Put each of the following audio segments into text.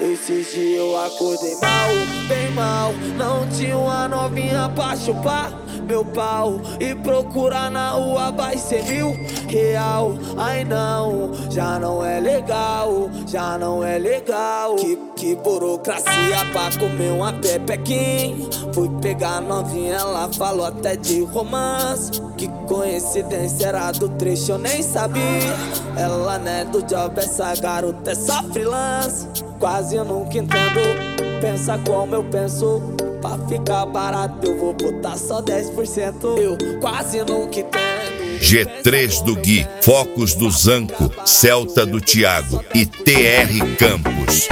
Esses dias eu acordei mal, bem mal. Não tinha uma novinha pra chupar meu pau. E procurar na rua vai ser R$1000. Ai não, já não é legal, já não é legal. Que burocracia pra comer uma pepequinha. Fui pegar a novinha, ela falou até de romance. Que coincidência, era do trecho, eu nem sabia. Ela não é do job, essa garota é só freelance. Quase eu nunca entendo, pensa como eu penso. Pra ficar barato eu vou botar só 10%. Eu quase nunca entendo. G3 do Gui, Focos do Zanco, Celta do Thiago e TR Campos.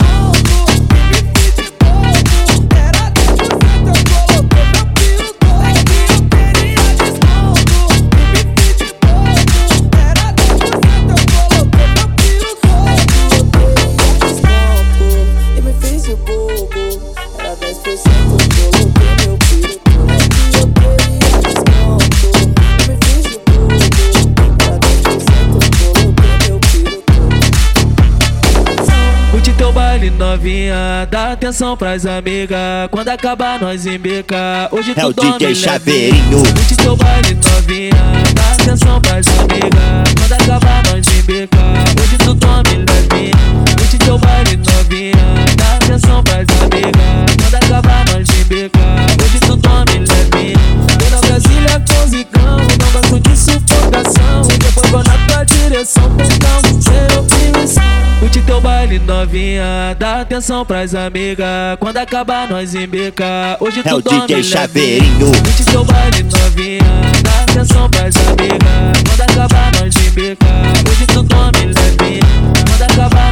Novinha, dá atenção pras amigas. Quando acabar nós embica. Hoje tu dorme DJ Chaveirinho. Curte teu baile novinha, dá atenção pras amigas. Quando acabar nós embica. Hoje tu dorme levinha. Curte teu baile novinha, dá atenção pras amigas. Quando acabar nós embica. Hoje tu dorme levinha. Tô na Brasília com zicão, não gosto de sufocação. Depois vou na tua direção, então sem opinião. Curte teu baile novinha, dá atenção pras amigas. Quando acabar nós embica. Hoje tu dorme DJ Chaveirinho. Curte teu baile novinha, dá atenção pras amigas. Quando acabar nós embica. Hoje tu dorme levinha. Quando acabar